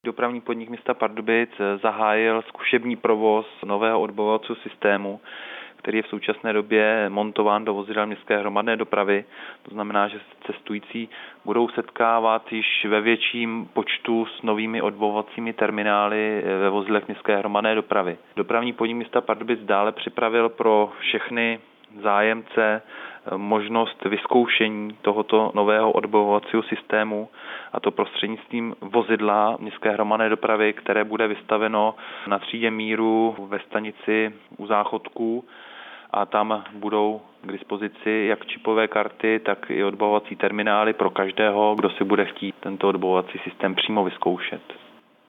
Dopravní podnik města Pardubic zahájil zkušební provoz nového odbavovacího systému, který je v současné době montován do vozidel městské hromadné dopravy. To znamená, že cestující budou setkávat již ve větším počtu s novými odbavovacími terminály ve vozidlech městské hromadné dopravy. Dopravní podnik města Pardubic dále připravil pro všechny zájemce možnost vyzkoušení tohoto nového odbavovacího systému, a to prostřednictvím vozidla městské hromadné dopravy, které bude vystaveno na třídě Míru ve stanici u Záchodků, a tam budou k dispozici jak čipové karty, tak i odbavovací terminály pro každého, kdo si bude chtít tento odbavovací systém přímo vyzkoušet.